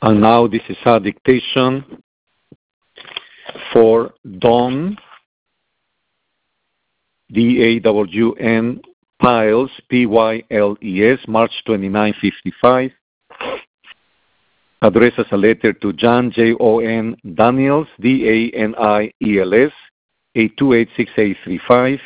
And now this is a dictation for Dawn, D-A-W-N, Pyles, P-Y-L-E-S, March 29, 55. Address as a letter to John, J-O-N, Daniels, D-A-N-I-E-L-S, 8286835.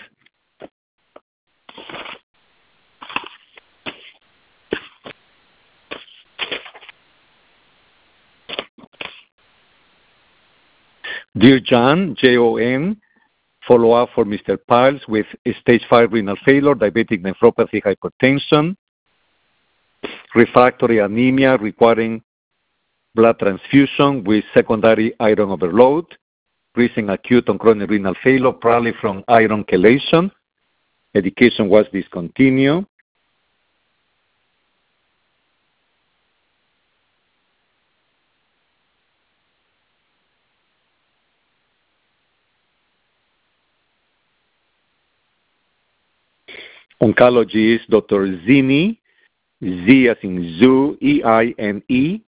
Dear John, J-O-N, follow-up for Mr. Pyles with stage 5 renal failure, diabetic nephropathy, hypertension, refractory anemia requiring blood transfusion with secondary iron overload, recent acute and chronic renal failure, probably from iron chelation. Medication was discontinued. Oncology is Dr. Zini, Z as in zoo, E-I-N-E.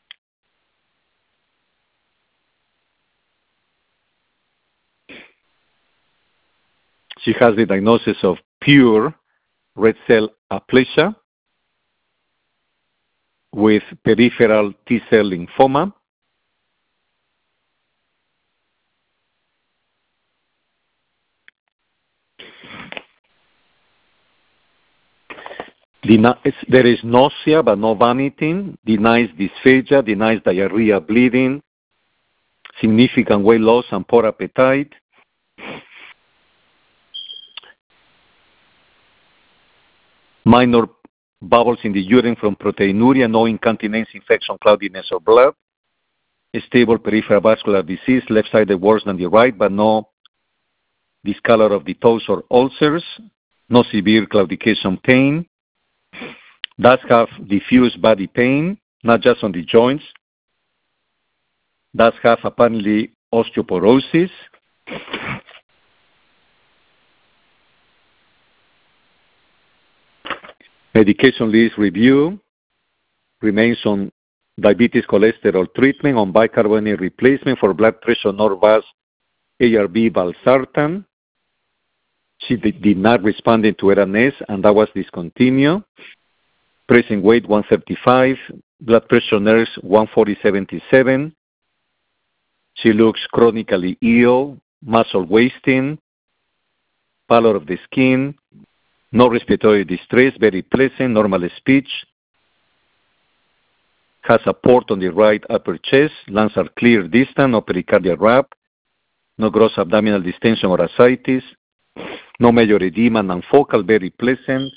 She has the diagnosis of pure red cell aplasia with peripheral T-cell lymphoma. There is nausea but no vomiting, denies dysphagia, denies diarrhea, bleeding, significant weight loss and poor appetite. Minor bubbles in the urine from proteinuria, no incontinence, infection, cloudiness, or blood. Stable peripheral vascular disease, left-sided worse than the right, but no discolor of the toes or ulcers. No severe claudication pain. Does have diffuse body pain, not just on the joints. Does have apparently osteoporosis. Medication list review. Remains on diabetes cholesterol treatment, on bicarbonate replacement for blood pressure, Norvasc, ARB, valsartan. She did not respond to RNS, and that was discontinued. Present weight 135, blood pressure nurse 140/77. She looks chronically ill, muscle wasting, pallor of the skin, no respiratory distress, very pleasant, normal speech. Has a port on the right upper chest, lungs are clear distant, no pericardial wrap, no gross abdominal distension or ascites, no major edema, non-focal, very pleasant.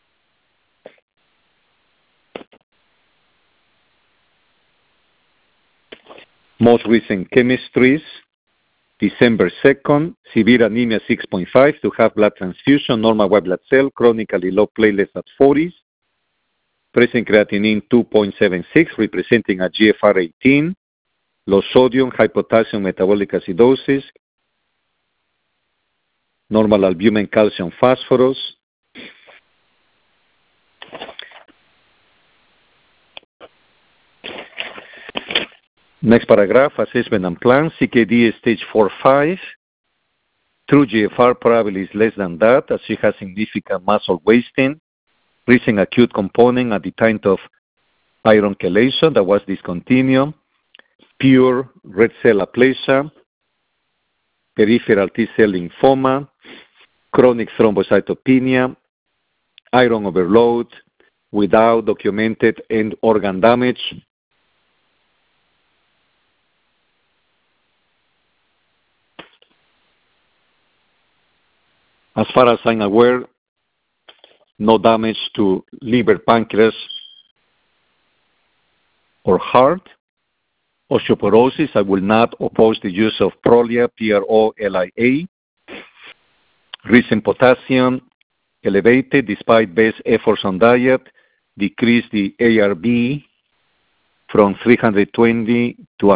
Most recent chemistries, December 2nd, severe anemia 6.5 to have blood transfusion, normal white blood cell, chronically low platelets at 40s, present creatinine 2.76, representing a GFR 18, low sodium, high potassium, metabolic acidosis, normal albumin, calcium, phosphorus. Next paragraph, assessment and plan, CKD is stage 4-5. True GFR probably is less than that, as she has significant muscle wasting, recent acute component at the time of iron chelation that was discontinued, pure red cell aplasia, peripheral T-cell lymphoma, chronic thrombocytopenia, iron overload, without documented end organ damage. As far as I'm aware, no damage to liver, pancreas, or heart. Osteoporosis, I will not oppose the use of Prolia, P-R-O-L-I-A. Recent potassium elevated despite best efforts on diet, decreased the ARB from 320 to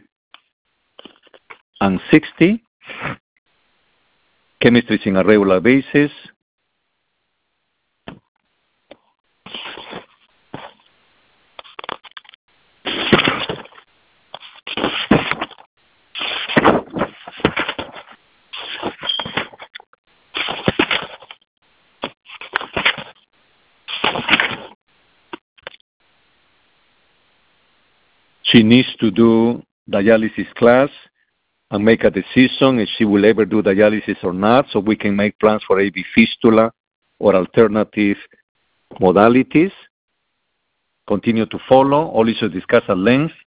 160. Chemistry is in a regular basis. She needs to do dialysis class and make a decision if she will ever do dialysis or not, so we can make plans for AV fistula or alternative modalities. Continue to follow. All issues discussed at length